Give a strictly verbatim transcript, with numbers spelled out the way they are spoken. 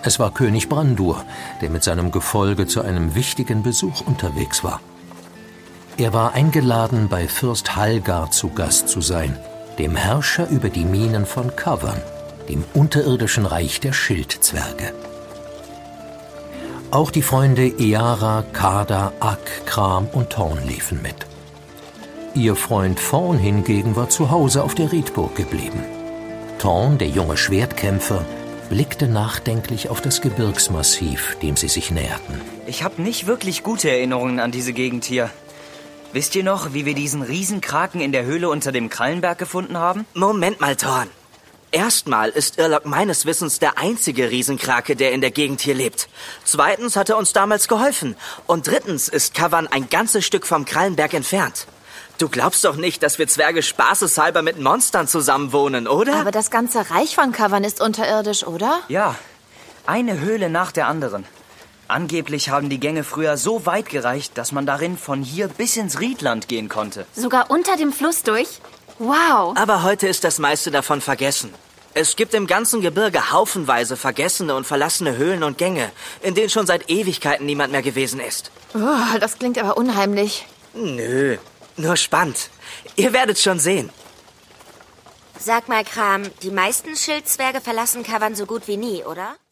Es war König Brandur, der mit seinem Gefolge zu einem wichtigen Besuch unterwegs war. Er war eingeladen, bei Fürst Halgar zu Gast zu sein, dem Herrscher über die Minen von Cavern, dem unterirdischen Reich der Schildzwerge. Auch die Freunde Eara, Kada, Ak, Kram und Thorn liefen mit. Ihr Freund Thorn hingegen war zu Hause auf der Riedburg geblieben. Thorn, der junge Schwertkämpfer, blickte nachdenklich auf das Gebirgsmassiv, dem sie sich näherten. Ich habe nicht wirklich gute Erinnerungen an diese Gegend hier. Wisst ihr noch, wie wir diesen Riesenkraken in der Höhle unter dem Krallenberg gefunden haben? Moment mal, Thorn. Erstmal ist Irlok meines Wissens der einzige Riesenkrake, der in der Gegend hier lebt. Zweitens hat er uns damals geholfen. Und drittens ist Cavern ein ganzes Stück vom Krallenberg entfernt. Du glaubst doch nicht, dass wir Zwerge spaßeshalber mit Monstern zusammenwohnen, oder? Aber das ganze Reich von Cavern ist unterirdisch, oder? Ja, eine Höhle nach der anderen. Angeblich haben die Gänge früher so weit gereicht, dass man darin von hier bis ins Riedland gehen konnte. Sogar unter dem Fluss durch? Wow! Aber heute ist das meiste davon vergessen. Es gibt im ganzen Gebirge haufenweise vergessene und verlassene Höhlen und Gänge, in denen schon seit Ewigkeiten niemand mehr gewesen ist. Oh, das klingt aber unheimlich. Nö, nur spannend. Ihr werdet schon sehen. Sag mal, Kram, die meisten Schildzwerge verlassen Cavern so gut wie nie, oder?